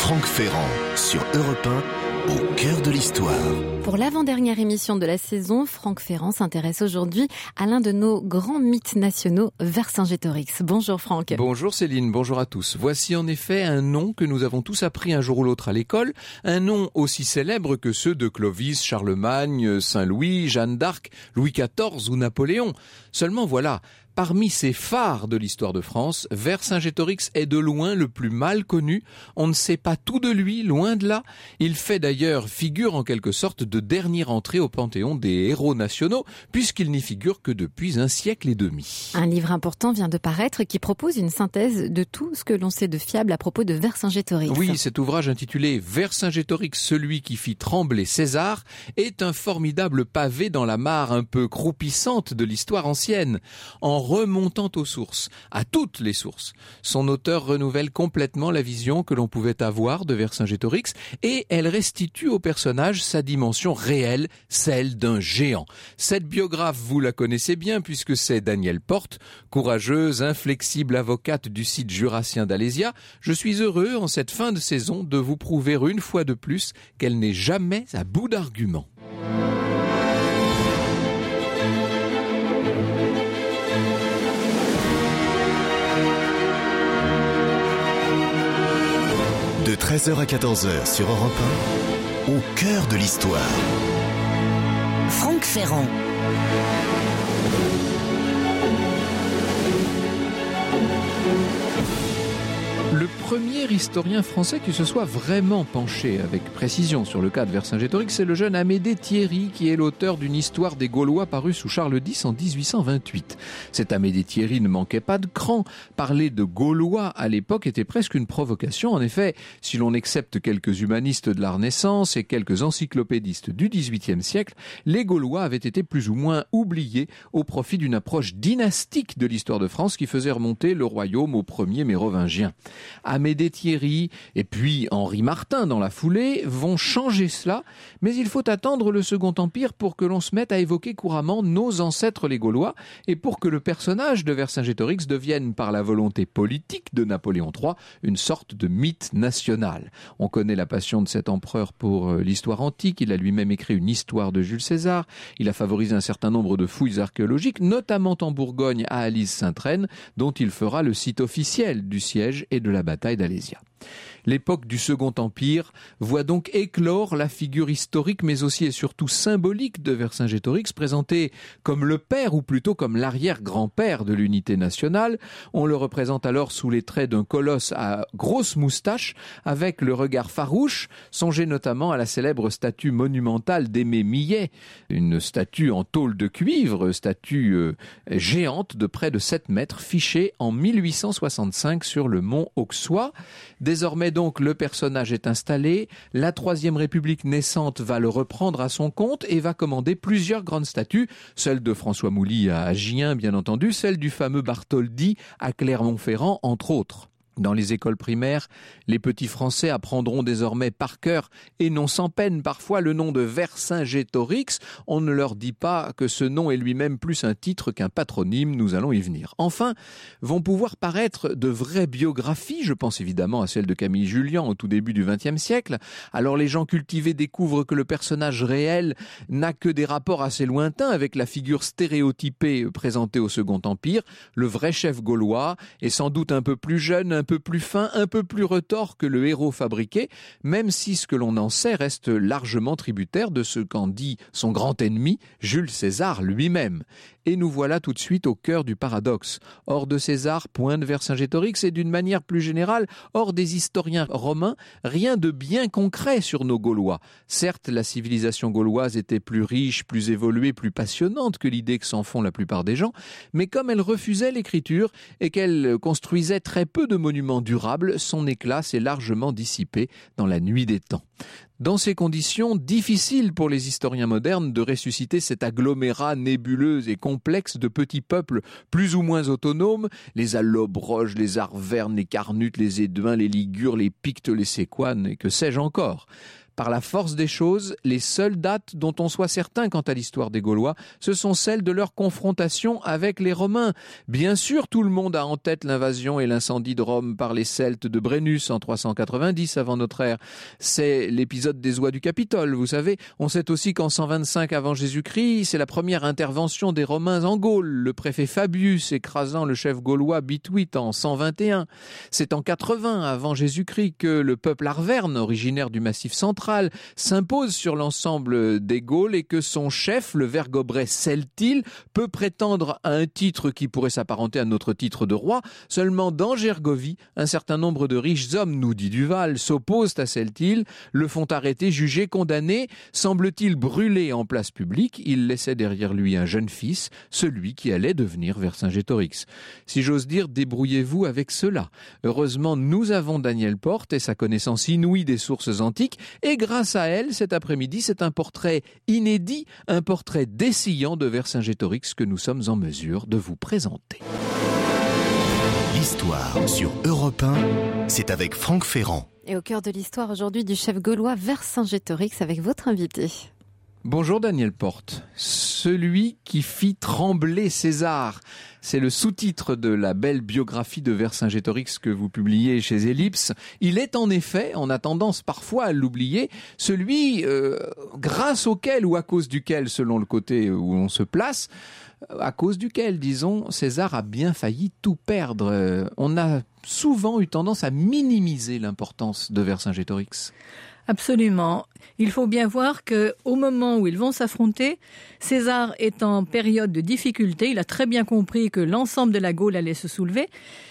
Franck Ferrand sur Europe 1, au cœur de l'histoire. Pour l'avant-dernière émission de la saison, Franck Ferrand s'intéresse aujourd'hui à l'un de nos grands mythes nationaux, Vercingétorix. Bonjour Franck. Bonjour Céline, bonjour à tous. Voici en effet un nom que nous avons tous appris un jour ou l'autre à l'école, un nom aussi célèbre que ceux de Clovis, Charlemagne, Saint-Louis, Jeanne d'Arc, Louis XIV ou Napoléon. Seulement voilà, parmi ces phares de l'histoire de France, Vercingétorix est de loin le plus mal connu. On ne sait pas tout de lui, loin de là. Il fait d'ailleurs figure en quelque sorte de dernière entrée au panthéon des héros nationaux, puisqu'il n'y figure que depuis un siècle et demi. Un livre important vient de paraître qui propose une synthèse de tout ce que l'on sait de fiable à propos de Vercingétorix. Oui, cet ouvrage intitulé Vercingétorix, celui qui fit trembler César, est un formidable pavé dans la mare un peu croupissante de l'histoire ancienne. En remontant aux sources, à toutes les sources, son auteur renouvelle complètement la vision que l'on pouvait avoir de Vercingétorix et elle restitue au personnage sa dimension réelle, celle d'un géant. Cette biographe, vous la connaissez bien puisque c'est Danielle Porte, courageuse, inflexible avocate du site jurassien d'Alésia. Je suis heureux en cette fin de saison de vous prouver une fois de plus qu'elle n'est jamais à bout d'arguments. De 13h à 14h sur Europe 1, au cœur de l'histoire. Franck Ferrand. Le premier historien français qui se soit vraiment penché avec précision sur le cas de Vercingétorix, c'est le jeune Amédée Thierry, qui est l'auteur d'une histoire des Gaulois parue sous Charles X en 1828. Cet Amédée Thierry ne manquait pas de cran. Parler de Gaulois à l'époque était presque une provocation. En effet, si l'on accepte quelques humanistes de la Renaissance et quelques encyclopédistes du XVIIIe siècle, les Gaulois avaient été plus ou moins oubliés au profit d'une approche dynastique de l'histoire de France qui faisait remonter le royaume aux premiers mérovingiens. Amédée Thierry et puis Henri Martin dans la foulée vont changer cela, mais il faut attendre le Second Empire pour que l'on se mette à évoquer couramment nos ancêtres les Gaulois et pour que le personnage de Vercingétorix devienne par la volonté politique de Napoléon III une sorte de mythe national. On connaît la passion de cet empereur pour l'histoire antique, il a lui-même écrit une histoire de Jules César, il a favorisé un certain nombre de fouilles archéologiques, notamment en Bourgogne à Alise-Sainte-Reine, dont il fera le site officiel du siège et de la bataille d'Alésia. L'époque du Second Empire voit donc éclore la figure historique mais aussi et surtout symbolique de Vercingétorix, présenté comme le père ou plutôt comme l'arrière-grand-père de l'unité nationale. On le représente alors sous les traits d'un colosse à grosse moustache avec le regard farouche. Songez notamment à la célèbre statue monumentale d'Aimé Millet, une statue en tôle de cuivre, statue géante de près de 7 mètres, fichée en 1865 sur le mont Auxois. Désormais donc le personnage est installé, la Troisième République naissante va le reprendre à son compte et va commander plusieurs grandes statues, celle de François Mouly à Gien bien entendu, celle du fameux Bartholdi à Clermont-Ferrand entre autres. Dans les écoles primaires, les petits Français apprendront désormais par cœur, et non sans peine parfois, le nom de Vercingétorix. On ne leur dit pas que ce nom est lui-même plus un titre qu'un patronyme, nous allons y venir. Enfin, vont pouvoir paraître de vraies biographies, je pense évidemment à celle de Camille Jullian au tout début du XXe siècle. Alors les gens cultivés découvrent que le personnage réel n'a que des rapports assez lointains avec la figure stéréotypée présentée au Second Empire. Le vrai chef gaulois est sans doute un peu plus jeune, un peu plus fin, un peu plus retors que le héros fabriqué, même si ce que l'on en sait reste largement tributaire de ce qu'en dit son grand ennemi, Jules César lui-même. Et nous voilà tout de suite au cœur du paradoxe. Hors de César, point de Vercingétorix et d'une manière plus générale, hors des historiens romains, rien de bien concret sur nos Gaulois. Certes, la civilisation gauloise était plus riche, plus évoluée, plus passionnante que l'idée que s'en font la plupart des gens, mais comme elle refusait l'écriture et qu'elle construisait très peu de monuments durables, son éclat s'est largement dissipé dans la nuit des temps. Dans ces conditions, difficile pour les historiens modernes de ressusciter cet agglomérat nébuleux et complexe de petits peuples plus ou moins autonomes, les Allobroges, les Arvernes, les Carnutes, les Éduins, les Ligures, les Pictes, les Séquanes et que sais-je encore. Par la force des choses, les seules dates dont on soit certain quant à l'histoire des Gaulois, ce sont celles de leur confrontation avec les Romains. Bien sûr, tout le monde a en tête l'invasion et l'incendie de Rome par les Celtes de Brennus en 390 avant notre ère. C'est l'épisode des oies du Capitole, vous savez. On sait aussi qu'en 125 avant Jésus-Christ, c'est la première intervention des Romains en Gaule, le préfet Fabius écrasant le chef gaulois Bituite en 121. C'est en 80 avant Jésus-Christ que le peuple arverne, originaire du Massif central, s'impose sur l'ensemble des Gaules et que son chef, le vergobret Celtil, peut prétendre à un titre qui pourrait s'apparenter à notre titre de roi. Seulement dans Gergovie, un certain nombre de riches hommes, nous dit Duval, s'opposent à Celtil, le font arrêter, juger, condamner, semble-t-il brûlé en place publique. Il laissait derrière lui un jeune fils, celui qui allait devenir Vercingétorix. Si j'ose dire, débrouillez-vous avec cela. Heureusement, nous avons Danielle Porte et sa connaissance inouïe des sources antiques, et grâce à elle, cet après-midi, c'est un portrait inédit, un portrait dessillant de Vercingétorix que nous sommes en mesure de vous présenter. L'histoire sur Europe 1, c'est avec Franck Ferrand. Et au cœur de l'histoire aujourd'hui du chef gaulois Vercingétorix avec votre invité. Bonjour Danielle Porte. Celui qui fit trembler César. C'est le sous-titre de la belle biographie de Vercingétorix que vous publiez chez Ellipse. Il est en effet, on a tendance parfois à l'oublier, celui grâce auquel ou à cause duquel, selon le côté où on se place, à cause duquel, disons, César a bien failli tout perdre. On a souvent eu tendance à minimiser l'importance de Vercingétorix. Absolument. Il faut bien voir qu'au moment où ils vont s'affronter, César est en période de difficulté. Il a très bien compris que l'ensemble de la Gaule allait se soulever.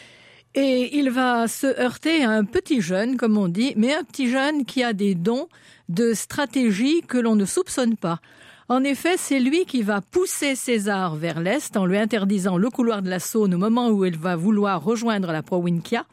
Et il va se heurter à un petit jeune, comme on dit, mais un petit jeune qui a des dons de stratégie que l'on ne soupçonne pas. En effet, c'est lui qui va pousser César vers l'est en lui interdisant le couloir de la Saône au moment où il va vouloir rejoindre la Provincia.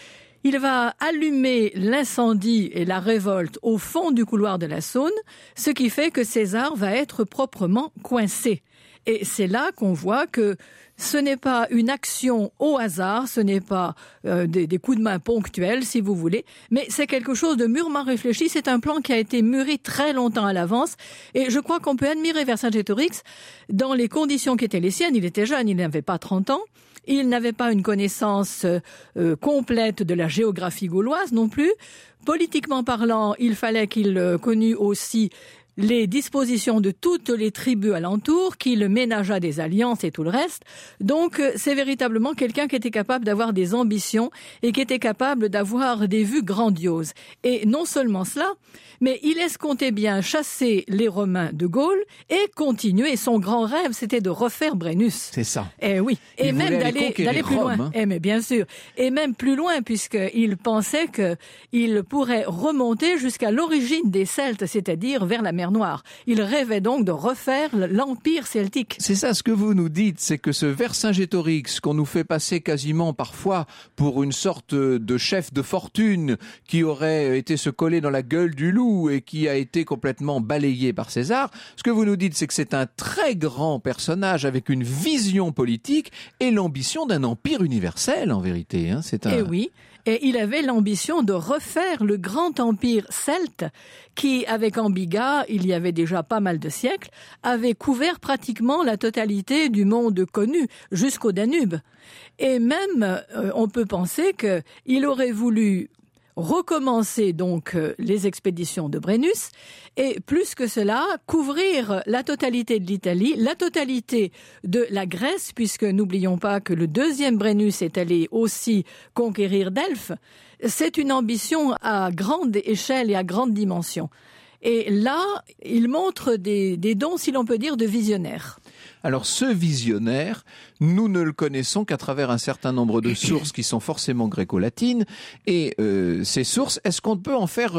Il va allumer l'incendie et la révolte au fond du couloir de la Saône, ce qui fait que César va être proprement coincé. Et c'est là qu'on voit que ce n'est pas une action au hasard, ce n'est pas des coups de main ponctuels, si vous voulez, mais c'est quelque chose de mûrement réfléchi. C'est un plan qui a été mûri très longtemps à l'avance. Et je crois qu'on peut admirer Vercingétorix dans les conditions qui étaient les siennes. Il était jeune, il n'avait pas 30 ans. Il n'avait pas une connaissance complète de la géographie gauloise non plus. Politiquement parlant, il fallait qu'il connût aussi les dispositions de toutes les tribus alentour, qu'il ménageât des alliances et tout le reste. Donc, c'est véritablement quelqu'un qui était capable d'avoir des ambitions et qui était capable d'avoir des vues grandioses. Et non seulement cela, mais il escomptait bien chasser les Romains de Gaule et continuer. Son grand rêve, c'était de refaire Brennus. C'est ça. Eh oui. Et il même d'aller plus Rome, loin. Eh mais bien sûr. Et même plus loin, puisqu'il pensait qu'il pourrait remonter jusqu'à l'origine des Celtes, c'est-à-dire vers la mer Noire. Il rêvait donc de refaire l'empire celtique. C'est ça, ce que vous nous dites, c'est que ce Vercingétorix, qu'on nous fait passer quasiment parfois pour une sorte de chef de fortune qui aurait été se coller dans la gueule du loup et qui a été complètement balayé par César, ce que vous nous dites, c'est que c'est un très grand personnage avec une vision politique et l'ambition d'un empire universel, en vérité. Hein. Eh oui. Et il avait l'ambition de refaire le grand empire celte qui, avec Ambiga, il y avait déjà pas mal de siècles, avait couvert pratiquement la totalité du monde connu jusqu'au Danube. Et même, on peut penser qu'il aurait voulu recommencer donc les expéditions de Brennus et plus que cela, couvrir la totalité de l'Italie, la totalité de la Grèce, puisque n'oublions pas que le deuxième Brennus est allé aussi conquérir Delphes. C'est une ambition à grande échelle et à grande dimension. Et là, il montre des dons, si l'on peut dire, de visionnaire. Alors ce visionnaire, nous ne le connaissons qu'à travers un certain nombre de sources qui sont forcément gréco-latines. Et ces sources, est-ce qu'on peut en faire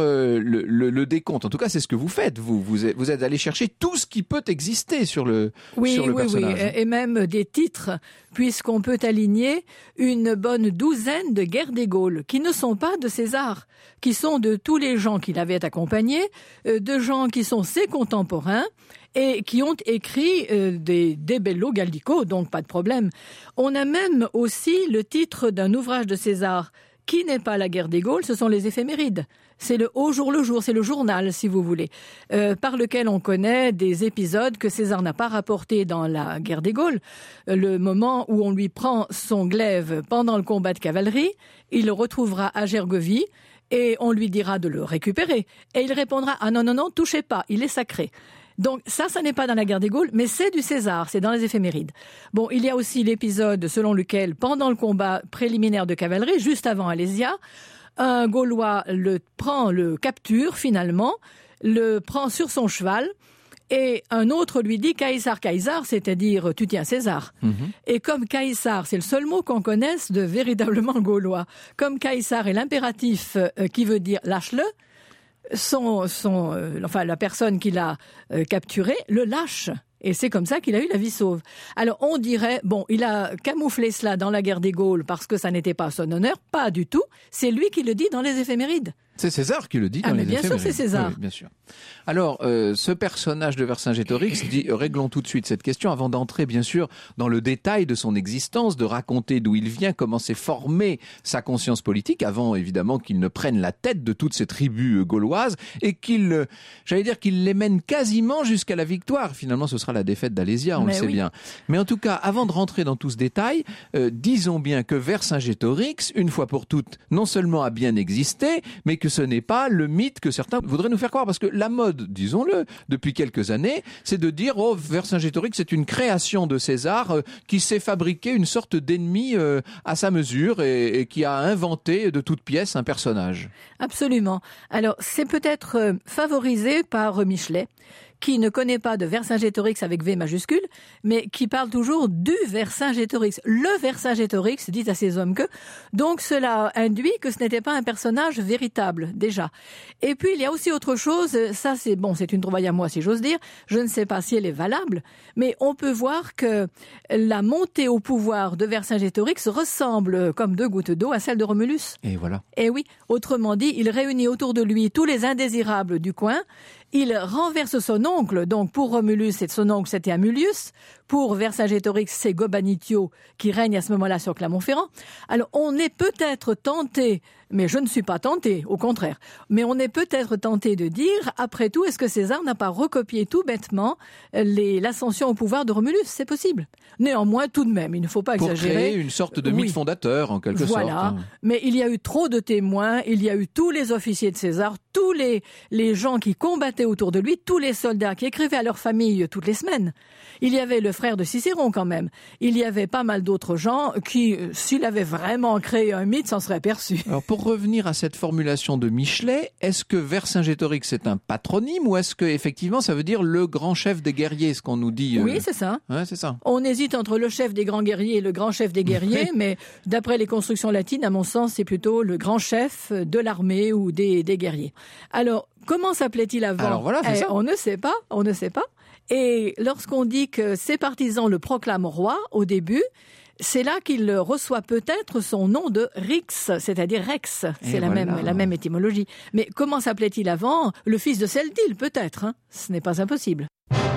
le décompte ? En tout cas, c'est ce que vous faites. Vous êtes allé chercher tout ce qui peut exister sur le personnage. Oui, et même des titres, puisqu'on peut aligner une bonne douzaine de guerres des Gaules, qui ne sont pas de César, qui sont de tous les gens qui l'avaient accompagné, de gens qui sont ses contemporains, et qui ont écrit des bello gallico, donc pas de problème. On a même aussi le titre d'un ouvrage de César qui n'est pas la guerre des Gaules, ce sont les éphémérides. C'est le au jour le jour, c'est le journal, si vous voulez, par lequel on connaît des épisodes que César n'a pas rapportés dans la guerre des Gaules. Le moment où on lui prend son glaive pendant le combat de cavalerie, il le retrouvera à Gergovie et on lui dira de le récupérer. Et il répondra « Ah non, touchez pas, il est sacré ». Donc ça n'est pas dans la guerre des Gaules, mais c'est du César, c'est dans les éphémérides. Bon, il y a aussi l'épisode selon lequel, pendant le combat préliminaire de cavalerie, juste avant Alésia, un Gaulois le capture finalement, le prend sur son cheval, et un autre lui dit « Caïsar, Caïsar », c'est-à-dire « tu tiens César ». Et comme Caïsar, c'est le seul mot qu'on connaisse de véritablement gaulois, comme Caïsar est l'impératif qui veut dire « lâche-le », la personne qui l'a capturé le lâche. Et c'est comme ça qu'il a eu la vie sauve. Alors on dirait, bon, il a camouflé cela dans la guerre des Gaules parce que ça n'était pas à son honneur. Pas du tout. C'est lui qui le dit dans les éphémérides. C'est César qui le dit dans les éphémérides. Bien sûr, c'est César. Oui, bien sûr. Alors, ce personnage de Vercingétorix dit, réglons tout de suite cette question avant d'entrer, bien sûr, dans le détail de son existence, de raconter d'où il vient, comment s'est formée sa conscience politique, avant, évidemment, qu'il ne prenne la tête de toutes ces tribus gauloises et qu'il les mène quasiment jusqu'à la victoire. Finalement, ce sera la défaite d'Alésia, on le sait bien. Mais en tout cas, avant de rentrer dans tout ce détail, disons bien que Vercingétorix, une fois pour toutes, non seulement a bien existé, mais que ce n'est pas le mythe que certains voudraient nous faire croire. Parce que la mode, disons-le, depuis quelques années, c'est de dire « Oh, Vercingétorix, c'est une création de César qui s'est fabriqué une sorte d'ennemi à sa mesure et qui a inventé de toutes pièces un personnage. » Absolument. Alors, c'est peut-être favorisé par Michelet, qui ne connaît pas de Vercingétorix avec V majuscule, mais qui parle toujours du Vercingétorix. Le Vercingétorix dit à ces hommes que, donc cela induit que ce n'était pas un personnage véritable, déjà. Et puis il y a aussi autre chose, ça c'est une trouvaille à moi si j'ose dire, je ne sais pas si elle est valable, mais on peut voir que la montée au pouvoir de Vercingétorix ressemble comme deux gouttes d'eau à celle de Romulus. Et voilà. Et oui, autrement dit, il réunit autour de lui tous les indésirables du coin. Il renverse son oncle, donc pour Romulus, son oncle c'était Amulius, pour Vercingétorix, c'est Gobanitio qui règne à ce moment-là sur Clermont-Ferrand. Alors on est peut-être tenté, mais je ne suis pas tenté, au contraire, mais on est peut-être tenté de dire, après tout, est-ce que César n'a pas recopié tout bêtement l'ascension au pouvoir de Romulus? C'est possible. Néanmoins, tout de même, il ne faut pas exagérer. Pour créer une sorte de mythe fondateur, en quelque sorte. Voilà, mais il y a eu trop de témoins, il y a eu tous les officiers de César, tous les gens qui combattaient autour de lui, tous les soldats qui écrivaient à leur famille toutes les semaines. Il y avait le frère de Cicéron quand même. Il y avait pas mal d'autres gens qui, s'il avait vraiment créé un mythe, s'en seraient aperçus. Alors pour revenir à cette formulation de Michelet, est-ce que Vercingétorix est un patronyme ou est-ce que effectivement ça veut dire le grand chef des guerriers, ce qu'on nous dit Oui, c'est ça. Ouais, c'est ça. On hésite entre le chef des grands guerriers et le grand chef des guerriers, mais d'après les constructions latines, à mon sens, c'est plutôt le grand chef de l'armée ou des guerriers. Alors, comment s'appelait-il avant? Alors voilà, c'est ça. On ne sait pas. Et lorsqu'on dit que ses partisans le proclament roi au début, c'est là qu'il reçoit peut-être son nom de Rix, c'est-à-dire Rex. C'est la même étymologie. Mais comment s'appelait-il avant? Le fils de Celtil, peut-être. Ce n'est pas impossible.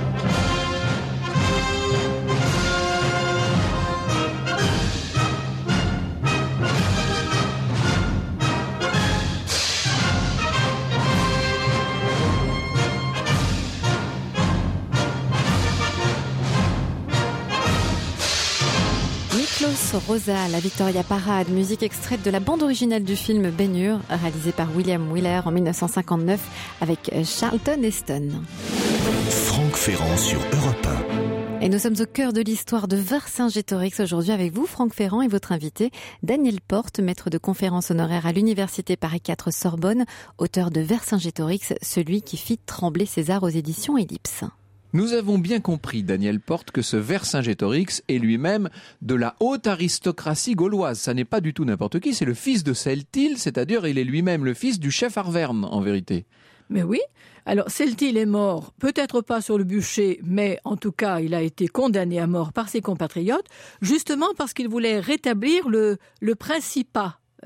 Miklos Rosa, la Victoria Parade, musique extraite de la bande originale du film Ben-Hur, réalisé par William Wyler en 1959 avec Charlton Heston. Franck Ferrand sur Europe 1. Et nous sommes au cœur de l'histoire de Vercingétorix aujourd'hui avec vous, Franck Ferrand, et votre invité, Daniel Porte, maître de conférences honoraire à l'Université Paris 4 Sorbonne, auteur de Vercingétorix, celui qui fit trembler César aux éditions Ellipse. Nous avons bien compris, Daniel Porte, que ce Vercingétorix est lui-même de la haute aristocratie gauloise. Ça n'est pas du tout n'importe qui, c'est le fils de Celtil, c'est-à-dire il est lui-même le fils du chef Arverne, en vérité. Mais oui. Alors, Celtil est mort, peut-être pas sur le bûcher, mais en tout cas, il a été condamné à mort par ses compatriotes, justement parce qu'il voulait rétablir le principat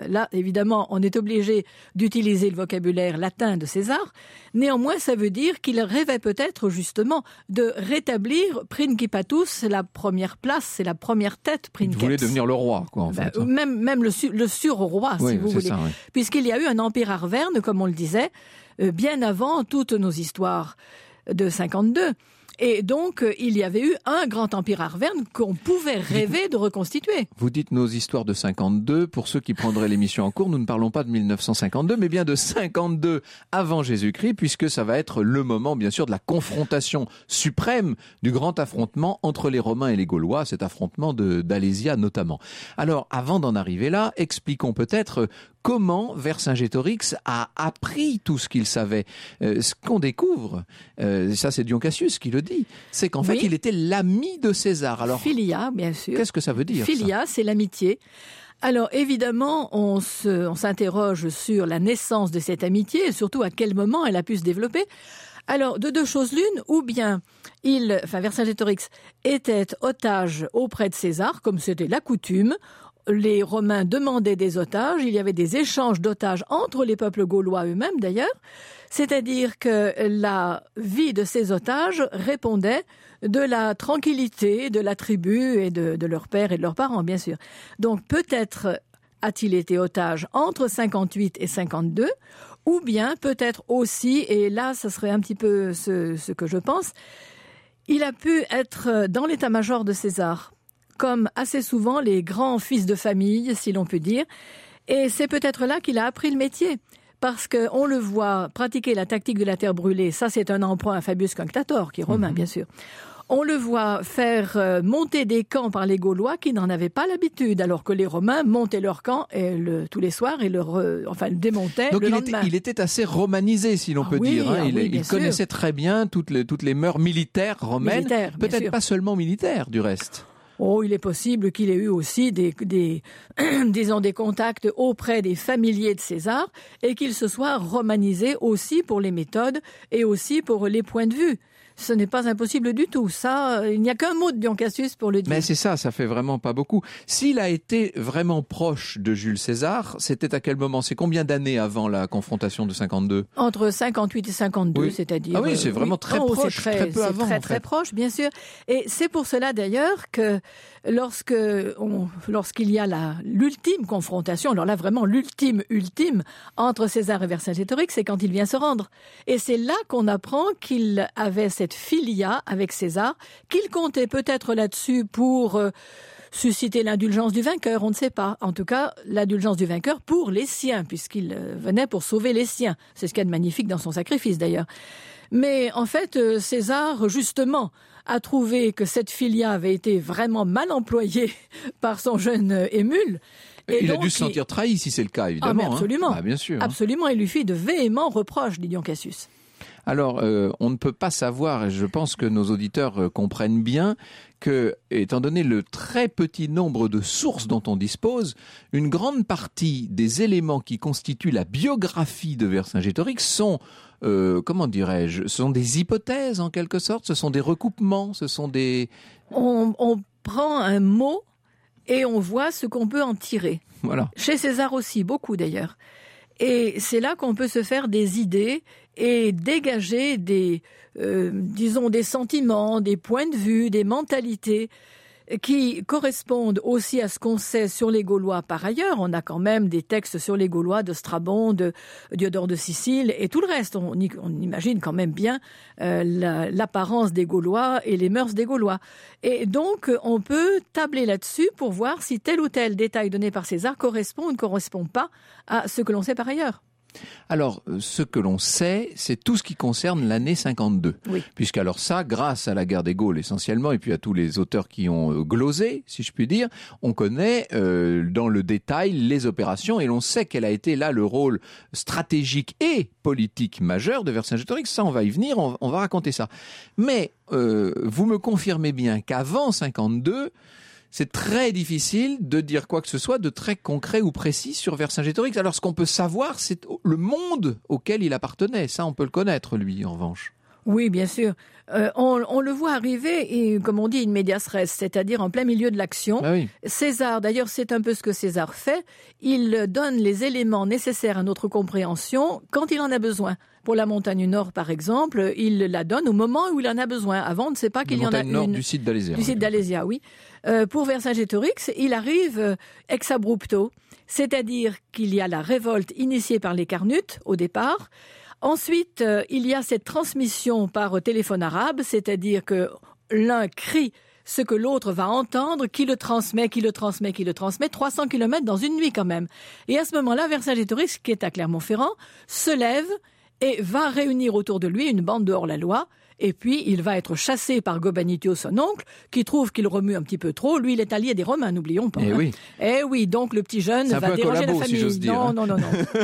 là, évidemment, on est obligé d'utiliser le vocabulaire latin de César. Néanmoins, ça veut dire qu'il rêvait peut-être justement de rétablir Principatus, c'est la première place, c'est la première tête, Princeps. Il voulait devenir le roi, quoi, en fait. Même le sur-roi, si vous voulez. Ça, oui. Puisqu'il y a eu un empire arverne, comme on le disait, bien avant toutes nos histoires de 52. Et donc, il y avait eu un grand empire arverne qu'on pouvait rêver de reconstituer. Vous dites nos histoires de 52. Pour ceux qui prendraient l'émission en cours, nous ne parlons pas de 1952, mais bien de 52 avant Jésus-Christ, puisque ça va être le moment, bien sûr, de la confrontation suprême du grand affrontement entre les Romains et les Gaulois, cet affrontement d'Alésia notamment. Alors, avant d'en arriver là, expliquons peut-être comment Vercingétorix a appris tout ce qu'il savait. Ce qu'on découvre, ça c'est Dion Cassius qui le dit, c'est qu'en fait il était l'ami de César. Alors, Philia, bien sûr. Qu'est-ce que ça veut dire? Philia, c'est l'amitié. Alors évidemment, on s'interroge sur la naissance de cette amitié et surtout à quel moment elle a pu se développer. Alors, de deux choses l'une, ou bien Vercingétorix était otage auprès de César, comme c'était la coutume. Les Romains demandaient des otages, il y avait des échanges d'otages entre les peuples gaulois eux-mêmes d'ailleurs, c'est-à-dire que la vie de ces otages répondait de la tranquillité de la tribu et de leur père et de leurs parents, bien sûr. Donc peut-être a-t-il été otage entre 58 et 52, ou bien peut-être aussi, et là ça serait un petit peu ce que je pense, il a pu être dans l'état-major de César, comme assez souvent les grands fils de famille, si l'on peut dire. Et c'est peut-être là qu'il a appris le métier. Parce qu'on le voit pratiquer la tactique de la terre brûlée. Ça, c'est un emprunt à Fabius Cunctator, qui est romain, bien sûr. On le voit faire monter des camps par les Gaulois qui n'en avaient pas l'habitude, alors que les Romains montaient leur camp tous les soirs et le démontaient. Donc le lendemain. Il était assez romanisé, si l'on peut dire. Hein. Il connaissait très bien toutes les mœurs militaires romaines. Peut-être pas seulement militaires, du reste. Oh, il est possible qu'il ait eu aussi des contacts auprès des familiers de César et qu'il se soit romanisé aussi pour les méthodes et aussi pour les points de vue. Ce n'est pas impossible du tout. Ça, il n'y a qu'un mot de Dion Cassius pour le dire. Mais c'est ça fait vraiment pas beaucoup. S'il a été vraiment proche de Jules César, c'était à quel moment? C'est combien d'années avant la confrontation de 52? Entre 58 et 52, c'est-à-dire... Ah oui, c'est vraiment très proche, très peu avant. C'est très proche, bien sûr. Et c'est pour cela d'ailleurs que lorsqu'il y a l'ultime confrontation, alors là vraiment l'ultime entre César et Vercingétorix, c'est quand il vient se rendre. Et c'est là qu'on apprend qu'il avait cette filia avec César, qu'il comptait peut-être là-dessus pour susciter l'indulgence du vainqueur, on ne sait pas. En tout cas, l'indulgence du vainqueur pour les siens, puisqu'il venait pour sauver les siens. C'est ce qu'il y a de magnifique dans son sacrifice d'ailleurs. Mais en fait, César, justement, a trouvé que cette filia avait été vraiment mal employée par son jeune Émule. Et il a dû se sentir trahi si c'est le cas, évidemment. Ah, mais absolument. Bien sûr. Absolument, il lui fit de véhéments reproches, dit Dion Cassius. Alors, on ne peut pas savoir, et je pense que nos auditeurs comprennent bien, que, étant donné le très petit nombre de sources dont on dispose, une grande partie des éléments qui constituent la biographie de Vercingétorix sont, ce sont des hypothèses en quelque sorte, ce sont des recoupements, ce sont des... On prend un mot et on voit ce qu'on peut en tirer. Voilà. Chez César aussi, beaucoup d'ailleurs. Et c'est là qu'on peut se faire des idées et dégager des sentiments, des points de vue, des mentalités qui correspondent aussi à ce qu'on sait sur les Gaulois par ailleurs. On a quand même des textes sur les Gaulois de Strabon, de Diodore de Sicile et tout le reste. On imagine quand même bien l'apparence des Gaulois et les mœurs des Gaulois. Et donc, on peut tabler là-dessus pour voir si tel ou tel détail donné par César correspond ou ne correspond pas à ce que l'on sait par ailleurs. Alors, ce que l'on sait, c'est tout ce qui concerne l'année 52. Oui. Puisqu'alors ça, grâce à la guerre des Gaules essentiellement, et puis à tous les auteurs qui ont glosé, si je puis dire, on connaît dans le détail les opérations et l'on sait quel a été là le rôle stratégique et politique majeur de Vercingétorix. Ça, on va y venir, on va raconter ça. Mais vous me confirmez bien qu'avant 52... c'est très difficile de dire quoi que ce soit de très concret ou précis sur Vercingétorix. Alors, ce qu'on peut savoir, c'est le monde auquel il appartenait. Ça, on peut le connaître, lui, en revanche. Oui, bien sûr. On le voit arriver, et, comme on dit, in medias res, c'est-à-dire en plein milieu de l'action. Ah oui. César, d'ailleurs, c'est un peu ce que César fait. Il donne les éléments nécessaires à notre compréhension quand il en a besoin. Pour la montagne nord, par exemple, il la donne au moment où il en a besoin. Avant, on ne sait pas qu'il y en a une. Nord du site d'Alésia. Du site d'Alésia, oui. Pour Vercingétorix, il arrive ex abrupto, c'est-à-dire qu'il y a la révolte initiée par les Carnutes au départ. Ensuite, il y a cette transmission par téléphone arabe, c'est-à-dire que l'un crie ce que l'autre va entendre, qui le transmet, 300 km dans une nuit quand même. Et à ce moment-là, Vercingétorix, qui est à Clermont-Ferrand, se lève et va réunir autour de lui une bande de hors-la-loi. Et puis, il va être chassé par Gobanitio, son oncle, qui trouve qu'il remue un petit peu trop. Lui, il est allié des Romains, n'oublions pas. Eh oui. Eh oui, donc le petit jeune va déranger la famille. Si j'ose dire. Non.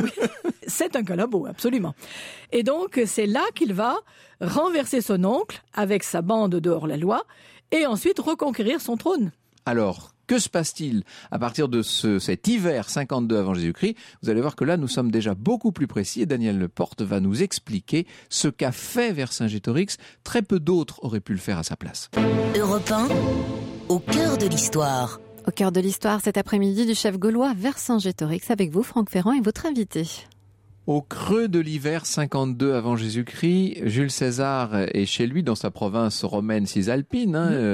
C'est un collabo, absolument. Et donc, c'est là qu'il va renverser son oncle avec sa bande de hors-la-loi et ensuite reconquérir son trône. Alors, que se passe-t-il à partir de cet hiver 52 avant Jésus-Christ? Vous allez voir que là, nous sommes déjà beaucoup plus précis et Daniel Leporte va nous expliquer ce qu'a fait Vercingétorix. Très peu d'autres auraient pu le faire à sa place. Europe 1, au cœur de l'histoire. Au cœur de l'histoire cet après-midi du chef gaulois Vercingétorix avec vous, Franck Ferrand, et votre invité. Au creux de l'hiver 52 avant Jésus-Christ, Jules César est chez lui dans sa province romaine cisalpine,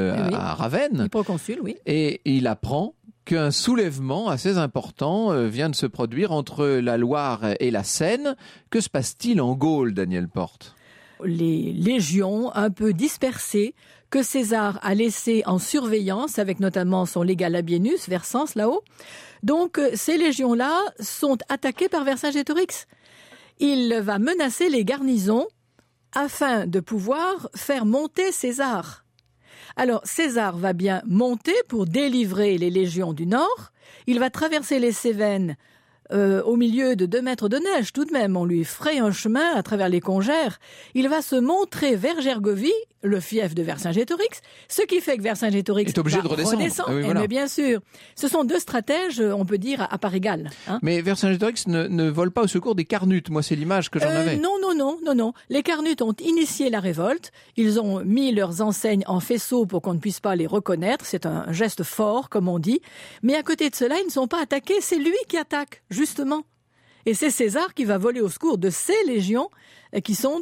à Ravenne. Il est proconsul, oui. Et il apprend qu'un soulèvement assez important vient de se produire entre la Loire et la Seine. Que se passe-t-il en Gaule, Daniel Porte? Les légions un peu dispersées que César a laissées en surveillance avec notamment son légat Labienus, Vercens là-haut. Donc ces légions-là sont attaquées par Vercingétorix. Il va menacer les garnisons afin de pouvoir faire monter César. Alors César va bien monter pour délivrer les légions du nord. Il va traverser les Cévennes au milieu de 2 mètres de neige tout de même. On lui fraye un chemin à travers les congères. Il va se montrer vers Gergovie, le fief de Vercingétorix, ce qui fait que Vercingétorix est obligé de redescendre. Ah oui, voilà. Mais bien sûr, ce sont 2 stratèges, on peut dire, à part égale. Hein. Mais Vercingétorix ne vole pas au secours des Carnutes. Moi, c'est l'image que j'en avais. Non. Les Carnutes ont initié la révolte. Ils ont mis leurs enseignes en faisceau pour qu'on ne puisse pas les reconnaître. C'est un geste fort, comme on dit. Mais à côté de cela, ils ne sont pas attaqués. C'est lui qui attaque, justement. Et c'est César qui va voler au secours de ces légions qui sont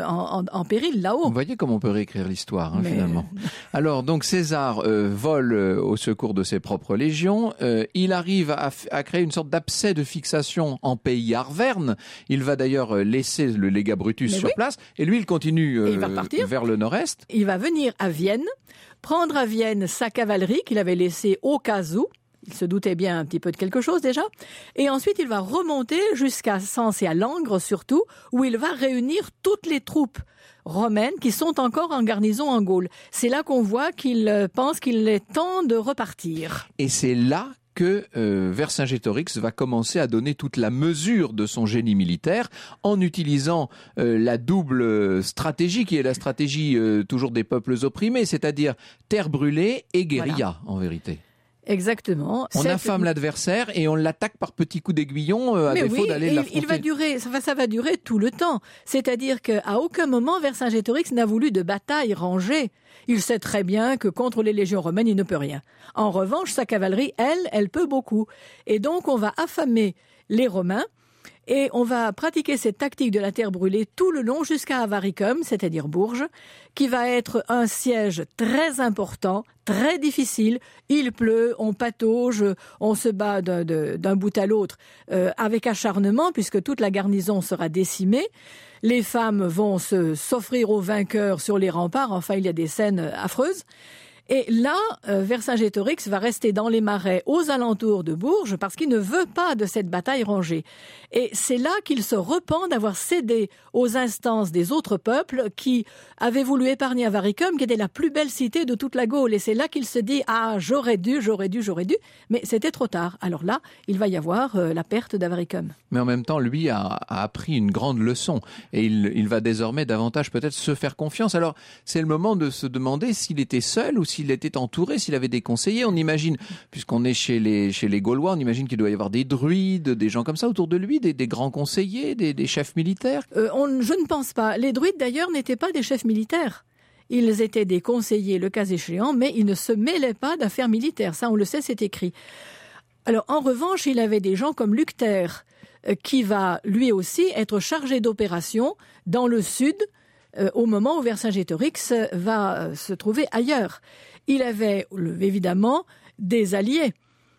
en péril là-haut. Vous voyez comment on peut réécrire l'histoire, finalement. Alors, donc César vole au secours de ses propres légions. Il arrive à créer une sorte d'abcès de fixation en pays Arverne. Il va d'ailleurs laisser le légat Brutus sur place. Et lui, il continue vers le nord-est. Il va venir à Vienne, prendre à Vienne sa cavalerie qu'il avait laissée au cas où. Il se doutait bien un petit peu de quelque chose déjà. Et ensuite, il va remonter jusqu'à Sens et à Langres surtout, où il va réunir toutes les troupes romaines qui sont encore en garnison en Gaule. C'est là qu'on voit qu'il pense qu'il est temps de repartir. Et c'est là que Vercingétorix va commencer à donner toute la mesure de son génie militaire en utilisant la double stratégie qui est la stratégie toujours des peuples opprimés, c'est-à-dire terre brûlée et guérilla, en vérité. Exactement. On affame l'adversaire et on l'attaque par petits coups d'aiguillon à défaut d'aller l'affronter. Ça va durer tout le temps. C'est-à-dire qu'à aucun moment Vercingétorix n'a voulu de bataille rangée. Il sait très bien que contre les légions romaines, il ne peut rien. En revanche, sa cavalerie, elle peut beaucoup. Et donc, on va affamer les Romains. Et on va pratiquer cette tactique de la terre brûlée tout le long jusqu'à Avaricum, c'est-à-dire Bourges, qui va être un siège très important, très difficile. Il pleut, on patauge, on se bat d'un bout à l'autre avec acharnement, puisque toute la garnison sera décimée. Les femmes vont s'offrir aux vainqueurs sur les remparts. Enfin, il y a des scènes affreuses. Et là, Vercingétorix va rester dans les marais aux alentours de Bourges parce qu'il ne veut pas de cette bataille rangée. Et c'est là qu'il se repent d'avoir cédé aux instances des autres peuples qui avaient voulu épargner Avaricum, qui était la plus belle cité de toute la Gaule. Et c'est là qu'il se dit « Ah, j'aurais dû », mais c'était trop tard. Alors là, il va y avoir la perte d'Avaricum. Mais en même temps, lui a appris une grande leçon et il va désormais davantage peut-être se faire confiance. Alors, c'est le moment de se demander s'il était seul ou s'il s'il était entouré, s'il avait des conseillers. On imagine, puisqu'on est chez les Gaulois, on imagine qu'il doit y avoir des druides, des gens comme ça autour de lui, des grands conseillers, des chefs militaires. Je ne pense pas. Les druides d'ailleurs n'étaient pas des chefs militaires. Ils étaient des conseillers, le cas échéant, mais ils ne se mêlaient pas d'affaires militaires. Ça, on le sait, c'est écrit. Alors, en revanche, il avait des gens comme Luctère, qui va lui aussi être chargé d'opérations dans le sud, au moment où Vercingétorix va se trouver ailleurs. Il avait évidemment des alliés.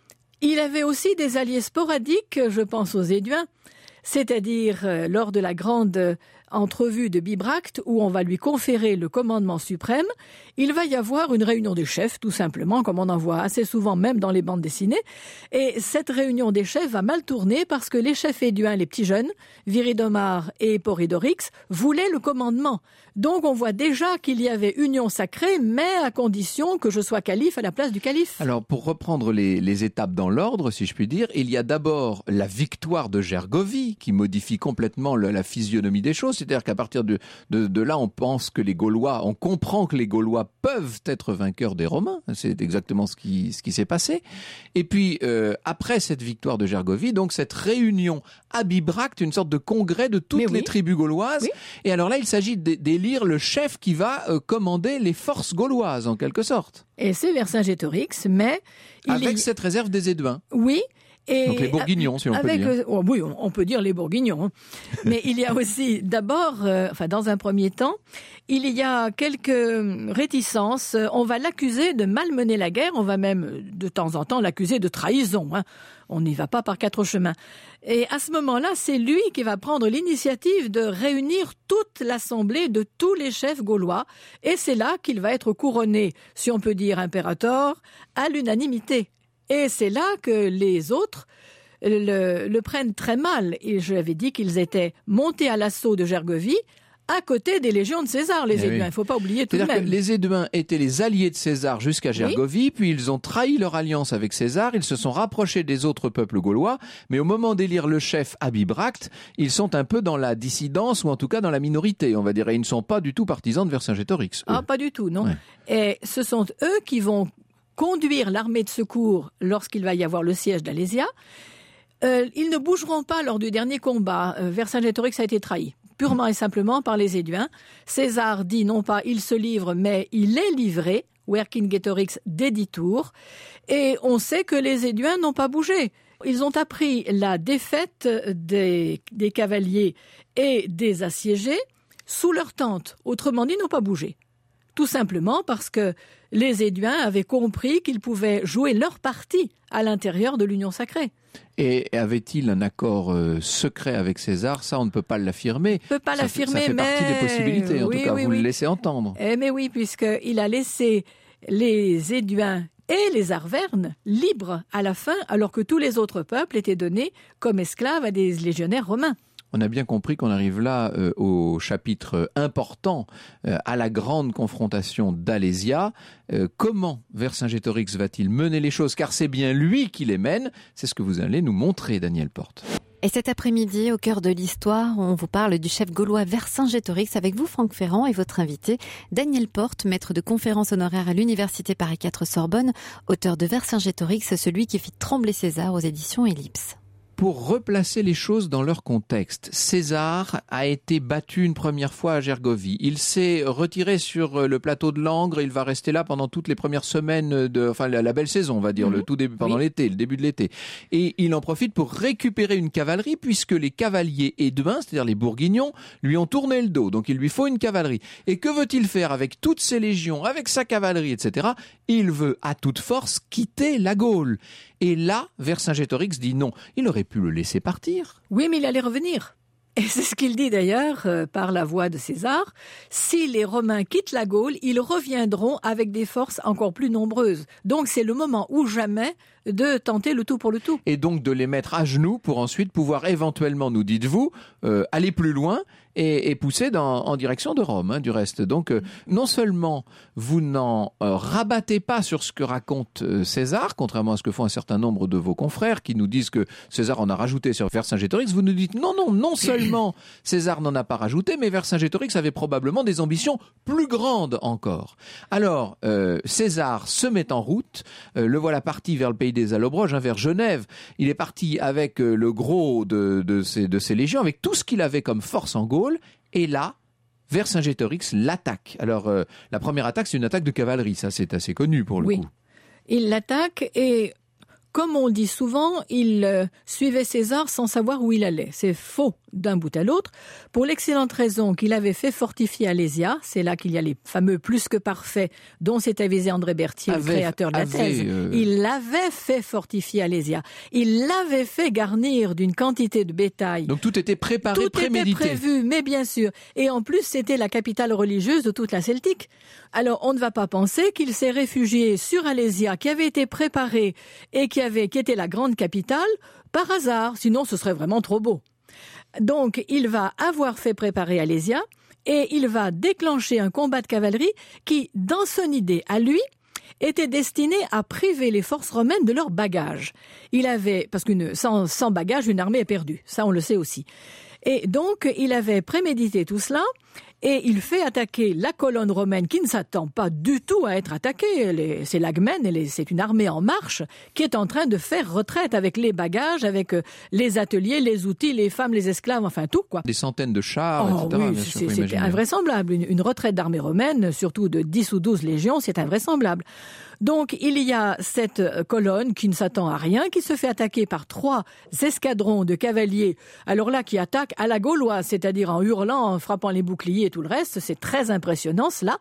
Il avait aussi des alliés sporadiques, je pense aux Éduins, c'est-à-dire lors de la grande entrevue de Bibracte, où on va lui conférer le commandement suprême, il va y avoir une réunion des chefs, tout simplement, comme on en voit assez souvent même dans les bandes dessinées. Et cette réunion des chefs va mal tourner parce que les chefs éduins, les petits jeunes, Viridomar et Poridorix, voulaient le commandement. Donc on voit déjà qu'il y avait union sacrée, mais à condition que je sois calife à la place du calife. Alors pour reprendre les étapes dans l'ordre, si je puis dire, il y a d'abord la victoire de Gergovie qui modifie complètement la physionomie des choses. C'est-à-dire qu'à partir de là, on pense que les Gaulois, on comprend que les Gaulois peuvent être vainqueurs des Romains. C'est exactement ce qui s'est passé. Et puis, après cette victoire de Gergovie, donc cette réunion à Bibracte, une sorte de congrès de toutes les tribus gauloises. Oui. Et alors là, il s'agit d'élire le chef qui va commander les forces gauloises, en quelque sorte. Et c'est Vercingétorix, mais... Avec cette réserve des Éduins. Oui. Et donc les Bourguignons, si on peut dire. Oui, on peut dire les Bourguignons. Mais il y a aussi, d'abord, dans un premier temps, il y a quelques réticences. On va l'accuser de malmener la guerre. On va même, de temps en temps, l'accuser de trahison. On n'y va pas par quatre chemins. Et à ce moment-là, c'est lui qui va prendre l'initiative de réunir toute l'assemblée de tous les chefs gaulois. Et c'est là qu'il va être couronné, si on peut dire impérator, à l'unanimité. Et c'est là que les autres le prennent très mal. Et je l'avais dit qu'ils étaient montés à l'assaut de Gergovie à côté des légions de César, les Éduins. Il ne faut pas oublier tout de même. C'est-à-dire que les Éduins étaient les alliés de César jusqu'à Gergovie, puis ils ont trahi leur alliance avec César, ils se sont rapprochés des autres peuples gaulois, mais au moment d'élire le chef à Bibracte, ils sont un peu dans la dissidence, ou en tout cas dans la minorité, on va dire. Et ils ne sont pas du tout partisans de Vercingétorix. Ah, pas du tout, non. Ouais. Et ce sont eux qui vont conduire l'armée de secours lorsqu'il va y avoir le siège d'Alésia. Ils ne bougeront pas lors du dernier combat. Vercingétorix a été trahi, purement et simplement par les Éduins. César dit non pas il se livre, mais il est livré, Vercingétorix déditour. Et on sait que les Éduins n'ont pas bougé. Ils ont appris la défaite des cavaliers et des assiégés sous leur tente. Autrement dit, ils n'ont pas bougé. Tout simplement parce que les Éduins avaient compris qu'ils pouvaient jouer leur partie à l'intérieur de l'Union sacrée. Et avait-il un accord secret avec César? Ça, on ne peut pas l'affirmer. On ne peut pas l'affirmer, ça fait partie des possibilités, en tout cas, vous le laissez entendre. Mais oui, puisqu'il a laissé les Éduins et les Arvernes libres à la fin, alors que tous les autres peuples étaient donnés comme esclaves à des légionnaires romains. On a bien compris qu'on arrive là au chapitre important, à la grande confrontation d'Alésia. Comment Vercingétorix va-t-il mener les choses? Car c'est bien lui qui les mène. C'est ce que vous allez nous montrer, Daniel Porte. Et cet après-midi, au cœur de l'histoire, on vous parle du chef gaulois Vercingétorix avec vous, Franck Ferrand, et votre invité, Daniel Porte, maître de conférences honoraire à l'Université Paris 4 Sorbonne, auteur de Vercingétorix, celui qui fit trembler César aux éditions Ellipse. Pour replacer les choses dans leur contexte, César a été battu une première fois à Gergovie. Il s'est retiré sur le plateau de Langres. Il va rester là pendant toutes les premières semaines la belle saison, on va dire, le tout début, pendant l'été, le début de l'été. Et il en profite pour récupérer une cavalerie puisque les cavaliers éduins, c'est-à-dire les Bourguignons, lui ont tourné le dos. Donc il lui faut une cavalerie. Et que veut-il faire avec toutes ses légions, avec sa cavalerie, etc. Il veut à toute force quitter la Gaule. Et là, Vercingétorix dit non. Il aurait pu le laisser partir. Oui, mais il allait revenir. Et c'est ce qu'il dit d'ailleurs par la voix de César. Si les Romains quittent la Gaule, ils reviendront avec des forces encore plus nombreuses. Donc c'est le moment ou jamais de tenter le tout pour le tout. Et donc de les mettre à genoux pour ensuite pouvoir éventuellement, nous dites-vous, aller plus loin et pousser en direction de Rome, du reste. Donc, non seulement vous n'en rabattez pas sur ce que raconte César, contrairement à ce que font un certain nombre de vos confrères qui nous disent que César en a rajouté sur Vercingétorix, vous nous dites non seulement César n'en a pas rajouté, mais Vercingétorix avait probablement des ambitions plus grandes encore. Alors, César se met en route, le voilà parti vers le pays des Allobroges, vers Genève. Il est parti avec le gros de ses légions, avec tout ce qu'il avait comme force en Gaule. Et là, Vercingétorix l'attaque. Alors, la première attaque, c'est une attaque de cavalerie. Ça, c'est assez connu pour le coup. Il l'attaque et, comme on dit souvent, il suivait César sans savoir où il allait. C'est faux d'un bout à l'autre, pour l'excellente raison qu'il avait fait fortifier Alésia. C'est là qu'il y a les fameux plus que parfaits dont s'est avisé André Berthier, le créateur de la thèse. Il l'avait fait fortifier Alésia. Il l'avait fait garnir d'une quantité de bétail. Donc tout était préparé, prémédité. Tout était prévu, mais bien sûr. Et en plus, c'était la capitale religieuse de toute la Celtique. Alors, on ne va pas penser qu'il s'est réfugié sur Alésia, qui avait été préparée et qui était la grande capitale, par hasard. Sinon, ce serait vraiment trop beau. Donc, il va avoir fait préparer Alésia et il va déclencher un combat de cavalerie qui, dans son idée à lui, était destiné à priver les forces romaines de leurs bagages. Il avait, parce que sans bagages, une armée est perdue. Ça, on le sait aussi. Et donc, il avait prémédité tout cela et il fait attaquer la colonne romaine qui ne s'attend pas du tout à être attaquée. C'est l'Agmène, c'est une armée en marche qui est en train de faire retraite avec les bagages, avec les ateliers, les outils, les femmes, les esclaves, enfin tout, quoi. Des centaines de chars, etc. Oui, c'était invraisemblable. Une retraite d'armée romaine, surtout de 10 ou 12 légions, c'est invraisemblable. Donc, il y a cette colonne qui ne s'attend à rien, qui se fait attaquer par 3 escadrons de cavaliers, alors là, qui attaquent à la gauloise, c'est-à-dire en hurlant, en frappant les boucliers et tout le reste. C'est très impressionnant, cela.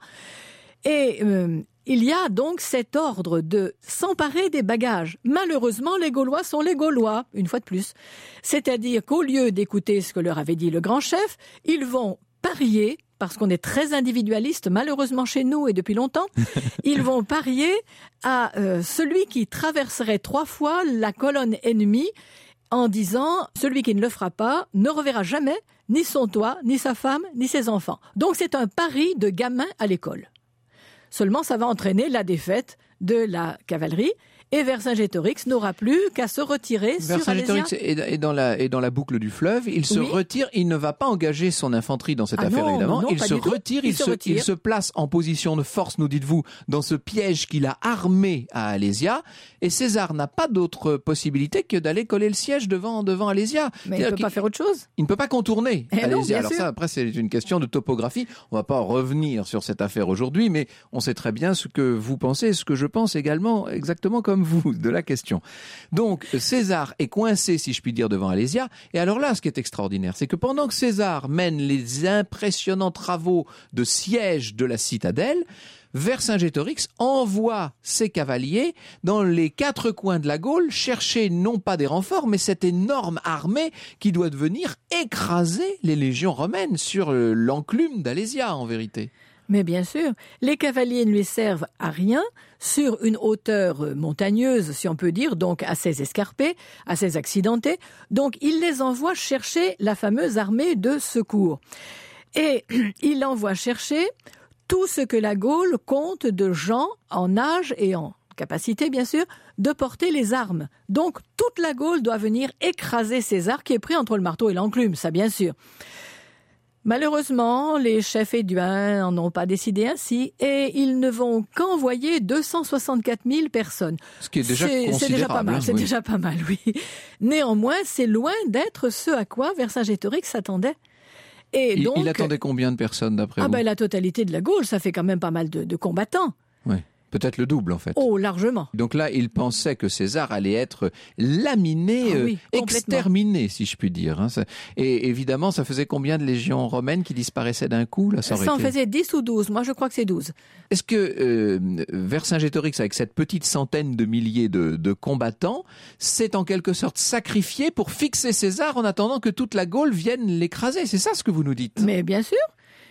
Et il y a donc cet ordre de s'emparer des bagages. Malheureusement, les Gaulois sont les Gaulois, une fois de plus. C'est-à-dire qu'au lieu d'écouter ce que leur avait dit le grand chef, ils vont parier, parce qu'on est très individualiste, malheureusement chez nous et depuis longtemps, ils vont parier à celui qui traverserait 3 fois la colonne ennemie en disant « celui qui ne le fera pas ne reverra jamais ni son toit, ni sa femme, ni ses enfants ». Donc c'est un pari de gamin à l'école. Seulement ça va entraîner la défaite de la cavalerie. Et Vercingétorix n'aura plus qu'à se retirer sur Alésia. Vercingétorix est dans la boucle du fleuve. Il se retire. Il ne va pas engager son infanterie dans cette affaire, évidemment. Il se retire. Il se place en position de force, nous dites-vous, dans ce piège qu'il a armé à Alésia. Et César n'a pas d'autre possibilité que d'aller coller le siège devant Alésia. Mais il ne peut pas faire autre chose. Il ne peut pas contourner Alésia. Alors ça, après, c'est une question de topographie. On ne va pas revenir sur cette affaire aujourd'hui, mais on sait très bien ce que vous pensez, ce que je pense également, exactement comme vous, de la question. Donc, César est coincé, si je puis dire, devant Alésia. Et alors là, ce qui est extraordinaire, c'est que pendant que César mène les impressionnants travaux de siège de la citadelle, Vercingétorix envoie ses cavaliers dans les 4 coins de la Gaule chercher non pas des renforts, mais cette énorme armée qui doit venir écraser les légions romaines sur l'enclume d'Alésia, en vérité. Mais bien sûr, les cavaliers ne lui servent à rien sur une hauteur montagneuse, si on peut dire, donc assez escarpée, assez accidentée. Donc il les envoie chercher la fameuse armée de secours. Et il envoie chercher tout ce que la Gaule compte de gens en âge et en capacité, bien sûr, de porter les armes. Donc toute la Gaule doit venir écraser César qui est pris entre le marteau et l'enclume, ça bien sûr. Malheureusement, les chefs éduins n'en ont pas décidé ainsi et ils ne vont qu'envoyer 264 000 personnes. Ce qui est déjà considérable. C'est déjà pas mal, c'est déjà pas mal, oui. Néanmoins, c'est loin d'être ce à quoi Vercingétorix s'attendait. Et donc, il attendait combien de personnes d'après vous ? La totalité de la Gaule, ça fait quand même pas mal de combattants. Oui. Peut-être le double, en fait. Oh, largement. Donc là, il pensait que César allait être laminé, exterminé, si je puis dire. Et évidemment, ça faisait combien de légions romaines qui disparaissaient d'un coup là, ça en faisait 10 ou 12. Moi, je crois que c'est 12. Est-ce que Vercingétorix, avec cette petite centaine de milliers de combattants, s'est en quelque sorte sacrifié pour fixer César en attendant que toute la Gaule vienne l'écraser ? C'est ça ce que vous nous dites ? Mais bien sûr.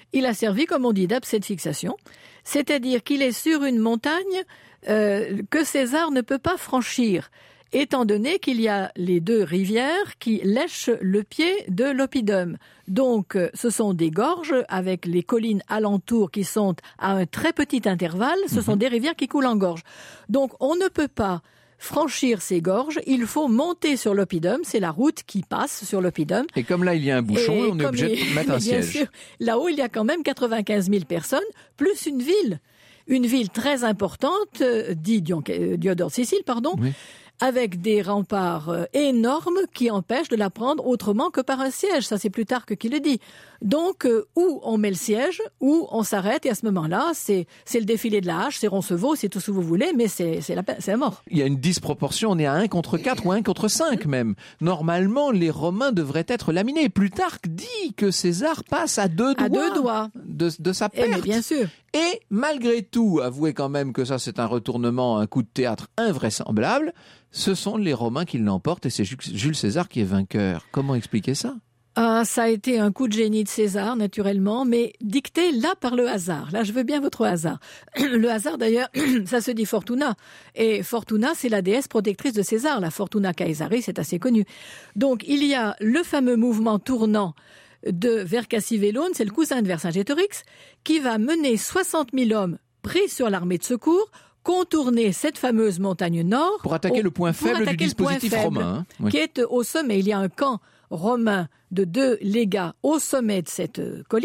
il a servi, comme on dit, d'abcès de fixation, c'est-à-dire qu'il est sur une montagne que César ne peut pas franchir, étant donné qu'il y a les 2 rivières qui lèchent le pied de l'oppidum. Donc, ce sont des gorges avec les collines alentours qui sont à un très petit intervalle. Ce sont des rivières qui coulent en gorge. Donc, on ne peut pas franchir ces gorges. Il faut monter sur l'oppidum. C'est la route qui passe sur l'oppidum. Et comme là, il y a un bouchon, on est obligé de mettre un siège. Bien sûr, là-haut, il y a quand même 95 000 personnes, plus une ville. Une ville très importante, dit Diodore de Sicile, Oui. avec des remparts énormes qui empêchent de la prendre autrement que par un siège. Ça, c'est Plutarque qui le dit. Donc, où on met le siège, où on s'arrête, et à ce moment-là, c'est le défilé de la hache, c'est Roncevaux, c'est tout ce que vous voulez, mais c'est la mort. Il y a une disproportion, on est à 1 contre 4 ou 1 contre 5 même. Normalement, les Romains devraient être laminés. Plutarque dit que César passe à 2 doigts, À 2 doigts. de sa perte. Mais bien sûr. Et malgré tout, avouez quand même que ça c'est un retournement, un coup de théâtre invraisemblable, ce sont les Romains qui l'emportent et c'est Jules César qui est vainqueur. Comment expliquer ça ? Ça a été un coup de génie de César, naturellement, mais dicté là par le hasard. Là, je veux bien votre hasard. Le hasard, d'ailleurs, ça se dit Fortuna. Et Fortuna, c'est la déesse protectrice de César. La Fortuna Caesari, c'est assez connu. Donc, il y a le fameux mouvement tournant de Vercassivellone, c'est le cousin de Vercingétorix, qui va mener 60 000 hommes pris sur l'armée de secours, contourner cette fameuse montagne nord. Pour attaquer le point faible du dispositif romain. Hein. Oui. Qui est au sommet. Il y a un camp romain de 2 légats au sommet de cette colline.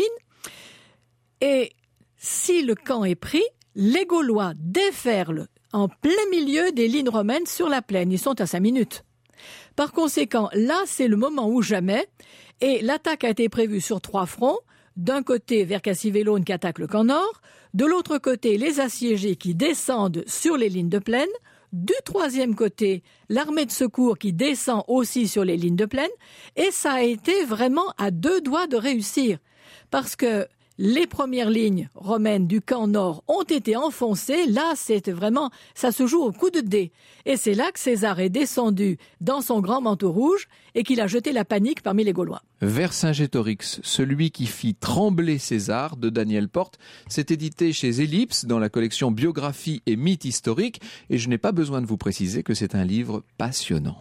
Et si le camp est pris, les Gaulois déferlent en plein milieu des lignes romaines sur la plaine. Ils sont à 5 minutes. Par conséquent, là, c'est le moment ou jamais. Et l'attaque a été prévue sur 3 fronts. D'un côté, Vercassivellone qui attaque le camp nord. De l'autre côté, les assiégés qui descendent sur les lignes de plaine. Du troisième côté, l'armée de secours qui descend aussi sur les lignes de plaine. Et ça a été vraiment à 2 doigts de réussir. Parce que les premières lignes romaines du camp nord ont été enfoncées. Là, c'était vraiment, ça se joue au coup de dé. Et c'est là que César est descendu dans son grand manteau rouge et qu'il a jeté la panique parmi les Gaulois. Vercingétorix, celui qui fit trembler César, de Daniel Porte, c'est édité chez Ellipse dans la collection Biographie et mythes historiques. Et je n'ai pas besoin de vous préciser que c'est un livre passionnant.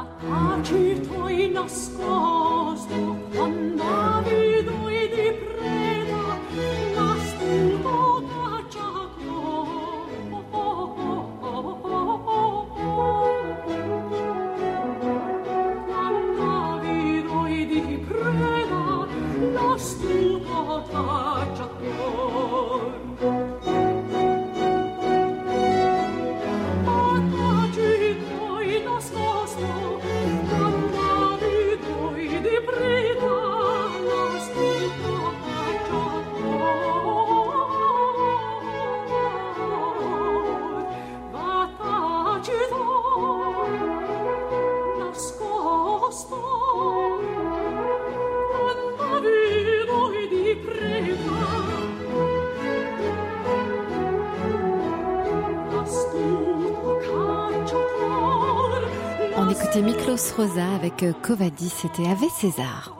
On écoutait Miklos Rosa avec Covadis, c'était Ave César.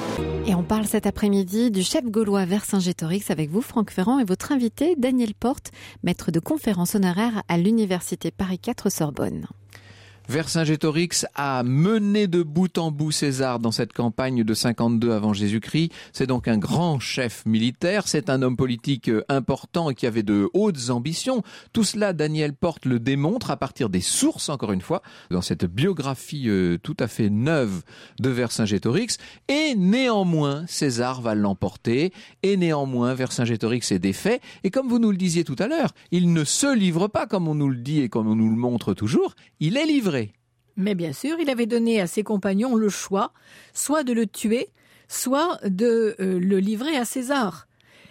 Et on parle cet après-midi du chef gaulois Vercingétorix avec vous, Franck Ferrand, et votre invité, Daniel Porte, maître de conférences honoraire à l'Université Paris 4 Sorbonne. Vercingétorix a mené de bout en bout César dans cette campagne de 52 avant Jésus-Christ. C'est donc un grand chef militaire, c'est un homme politique important et qui avait de hautes ambitions. Tout cela, Daniel Porte le démontre à partir des sources, encore une fois, dans cette biographie tout à fait neuve de Vercingétorix. Et néanmoins, César va l'emporter, et néanmoins, Vercingétorix est défait. Et comme vous nous le disiez tout à l'heure, il ne se livre pas comme on nous le dit et comme on nous le montre toujours, il est livré. Mais bien sûr, il avait donné à ses compagnons le choix, soit de le tuer, soit de le livrer à César.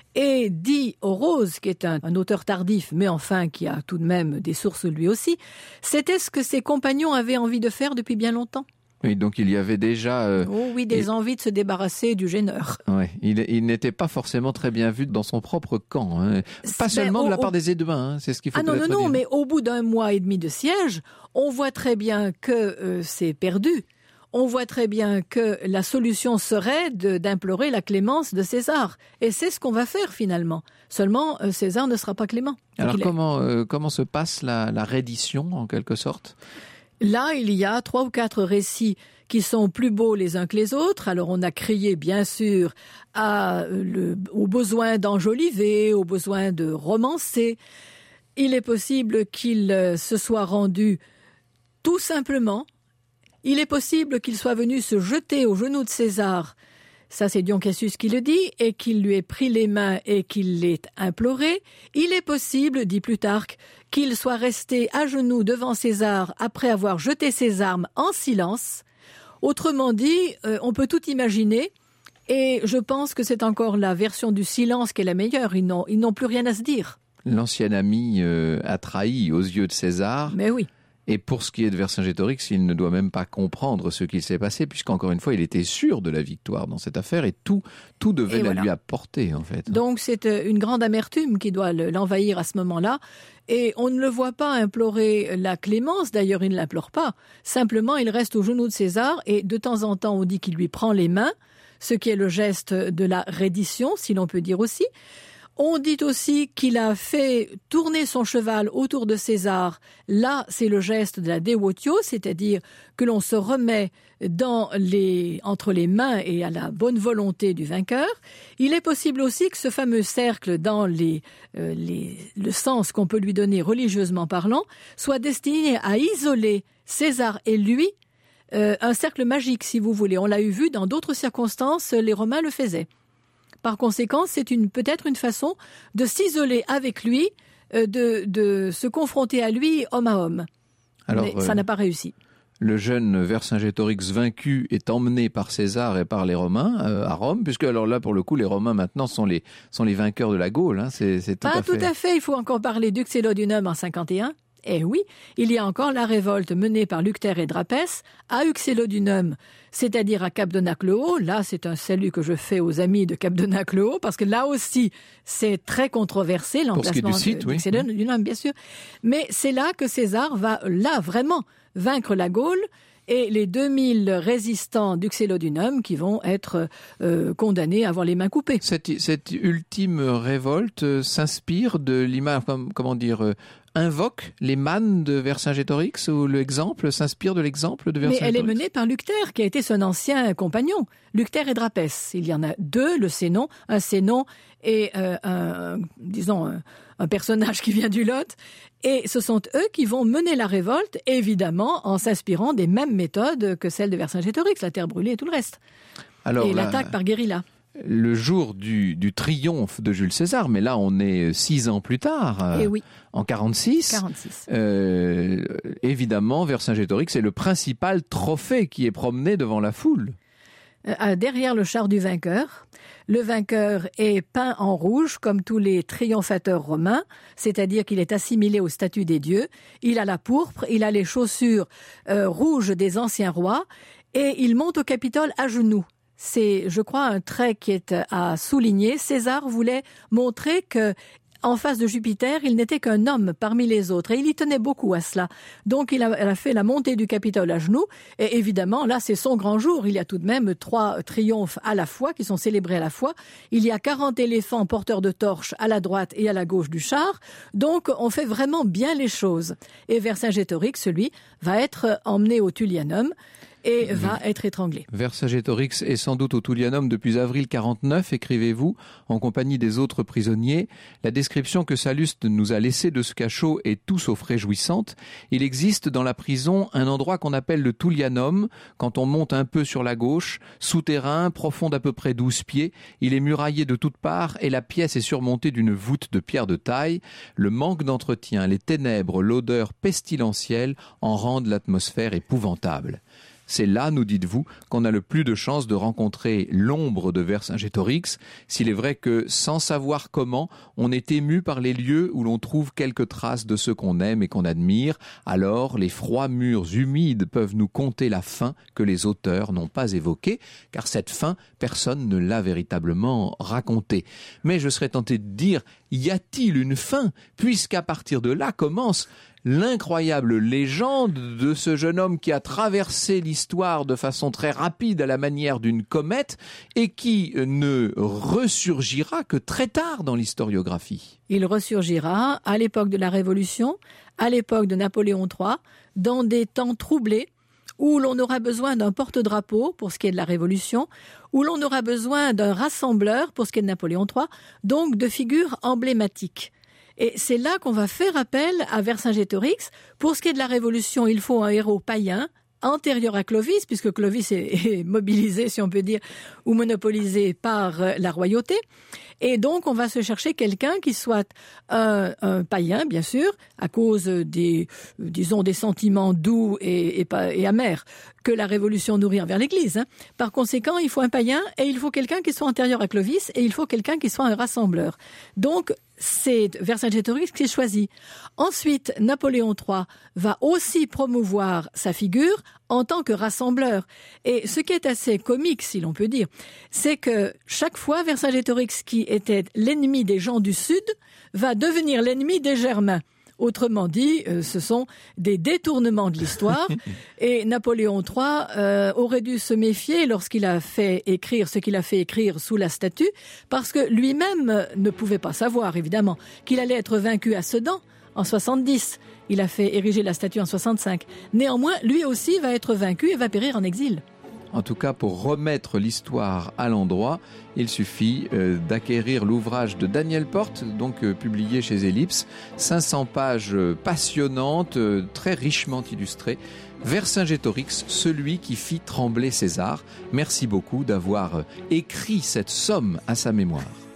Et dit Orose, qui est un auteur tardif, mais enfin qui a tout de même des sources lui aussi, c'était ce que ses compagnons avaient envie de faire depuis bien longtemps. Oui, donc il y avait déjà... des envies de se débarrasser du gêneur. Ouais, il n'était pas forcément très bien vu dans son propre camp. Hein. Pas seulement de la part des Éduins, hein, c'est ce qu'il faut peut-être dire. Non, mais au bout d'1 mois et demi de siège, on voit très bien que c'est perdu. on voit très bien que la solution serait d'implorer la clémence de César. Et c'est ce qu'on va faire finalement. Seulement, César ne sera pas clément. Alors comment se passe la reddition en quelque sorte ? Là, il y a 3 ou 4 récits qui sont plus beaux les uns que les autres. Alors, on a crié, bien sûr, au besoin d'enjoliver, au besoin de romancer. Il est possible qu'il se soit rendu tout simplement. Il est possible qu'il soit venu se jeter aux genoux de César. Ça, c'est Dion Cassius qui le dit, et qu'il lui ait pris les mains et qu'il l'ait imploré. Il est possible, dit Plutarque, qu'il soit resté à genoux devant César après avoir jeté ses armes en silence. Autrement dit, on peut tout imaginer, et je pense que c'est encore la version du silence qui est la meilleure. Ils n'ont plus rien à se dire. L'ancien ami a trahi aux yeux de César. Mais oui. Et pour ce qui est de Vercingétorix, il ne doit même pas comprendre ce qu'il s'est passé, puisqu'encore une fois, il était sûr de la victoire dans cette affaire et tout devait la lui apporter, en fait. Donc c'est une grande amertume qui doit l'envahir à ce moment-là. Et on ne le voit pas implorer la clémence, d'ailleurs il ne l'implore pas. Simplement, il reste aux genoux de César et de temps en temps, on dit qu'il lui prend les mains, ce qui est le geste de la reddition, si l'on peut dire aussi. On dit aussi qu'il a fait tourner son cheval autour de César. Là, c'est le geste de la devotio, c'est-à-dire que l'on se remet entre les mains et à la bonne volonté du vainqueur. Il est possible aussi que ce fameux cercle, dans le sens qu'on peut lui donner religieusement parlant, soit destiné à isoler César et lui, un cercle magique, si vous voulez. On l'a vu dans d'autres circonstances, les Romains le faisaient. Par conséquent, c'est peut-être une façon de s'isoler avec lui, de se confronter à lui homme à homme. Alors, mais ça n'a pas réussi. Le jeune Vercingétorix vaincu est emmené par César et par les Romains à Rome, puisque alors là, pour le coup, les Romains maintenant sont les vainqueurs de la Gaule. Hein, c'est tout pas à fait. Tout à fait. Il faut encore parler d'Uxellodunum en 51. Eh oui, il y a encore la révolte menée par Luctère et Drapès à Uxellodunum, c'est-à-dire à Cap-de-Nac-le-Haut. Là, c'est un salut que je fais aux amis de Cap-de-Nac-le-Haut, parce que là aussi, c'est très controversé, l'emplacement d'Uxellodunum, bien sûr. Mais c'est là que César va, là, vraiment, vaincre la Gaule, et les 2000 résistants d'Uxellodunum qui vont être condamnés à avoir les mains coupées. Cette ultime révolte s'inspire de l'image, invoque les mannes de Vercingétorix, ou l'exemple s'inspire de l'exemple de Vercingétorix? Mais elle est menée par Luctère, qui a été son ancien compagnon. Luctère et Drapès. Il y en a 2, le Sénon, un Sénon et un personnage qui vient du Lot. Et ce sont eux qui vont mener la révolte, évidemment, en s'inspirant des mêmes méthodes que celles de Vercingétorix, la terre brûlée et tout le reste. Et l'attaque par guérilla. Le jour du triomphe de Jules César, mais là on est 6 ans plus tard, oui. En 46. Évidemment, Vercingétorix est le principal trophée qui est promené devant la foule. Derrière le char du vainqueur, le vainqueur est peint en rouge comme tous les triomphateurs romains, c'est-à-dire qu'il est assimilé au statut des dieux. Il a la pourpre, il a les chaussures rouges des anciens rois et il monte au Capitole à genoux. C'est, je crois, un trait qui est à souligner. César voulait montrer que, en face de Jupiter, il n'était qu'un homme parmi les autres. Et il y tenait beaucoup à cela. Donc, il a fait la montée du Capitole à genoux. Et évidemment, là, c'est son grand jour. Il y a tout de même 3 triomphes à la fois, qui sont célébrés à la fois. Il y a 40 éléphants porteurs de torches à la droite et à la gauche du char. Donc, on fait vraiment bien les choses. Et Vercingétorix, lui, va être emmené au Tullianum et va être étranglé. Vercingétorix est sans doute au Tullianum depuis avril 49, écrivez-vous, en compagnie des autres prisonniers. La description que Salluste nous a laissée de ce cachot est tout sauf réjouissante. Il existe dans la prison un endroit qu'on appelle le Tullianum, quand on monte un peu sur la gauche, souterrain, profond d'à peu près 12 pieds. Il est muraillé de toutes parts et la pièce est surmontée d'une voûte de pierre de taille. Le manque d'entretien, les ténèbres, l'odeur pestilentielle en rendent l'atmosphère épouvantable. C'est là, nous dites-vous, qu'on a le plus de chances de rencontrer l'ombre de Vercingétorix, s'il est vrai que, sans savoir comment, on est ému par les lieux où l'on trouve quelques traces de ce qu'on aime et qu'on admire, alors les froids murs humides peuvent nous conter la fin que les auteurs n'ont pas évoquée, car cette fin, personne ne l'a véritablement racontée. Mais je serais tenté de dire, y a-t-il une fin? Puisqu'à partir de là commence l'incroyable légende de ce jeune homme qui a traversé l'histoire de façon très rapide à la manière d'une comète et qui ne ressurgira que très tard dans l'historiographie. Il ressurgira à l'époque de la Révolution, à l'époque de Napoléon III, dans des temps troublés, où l'on aura besoin d'un porte-drapeau pour ce qui est de la Révolution, où l'on aura besoin d'un rassembleur pour ce qui est de Napoléon III, donc de figures emblématiques. Et c'est là qu'on va faire appel à Vercingétorix. Pour ce qui est de la Révolution, il faut un héros païen, antérieur à Clovis, puisque Clovis est mobilisé, si on peut dire, ou monopolisé par la royauté. Et donc, on va se chercher quelqu'un qui soit un païen, bien sûr, à cause des sentiments doux et amers que la Révolution nourrit envers l'Église. Par conséquent, il faut un païen et il faut quelqu'un qui soit antérieur à Clovis et il faut quelqu'un qui soit un rassembleur. Donc, c'est Vercingétorix qui est choisi. Ensuite, Napoléon III va aussi promouvoir sa figure en tant que rassembleur. Et ce qui est assez comique, si l'on peut dire, c'est que chaque fois, Vercingétorix, qui était l'ennemi des gens du Sud, va devenir l'ennemi des Germains. Autrement dit, ce sont des détournements de l'histoire. Et Napoléon III aurait dû se méfier lorsqu'il a fait écrire ce qu'il a fait écrire sous la statue, parce que lui-même ne pouvait pas savoir, évidemment, qu'il allait être vaincu à Sedan en 70. Il a fait ériger la statue en 65. Néanmoins, lui aussi va être vaincu et va périr en exil. En tout cas, pour remettre l'histoire à l'endroit, il suffit d'acquérir l'ouvrage de Daniel Porte, donc publié chez Ellipse, 500 pages passionnantes, très richement illustrées. Vercingétorix, celui qui fit trembler César. Merci beaucoup d'avoir écrit cette somme à sa mémoire.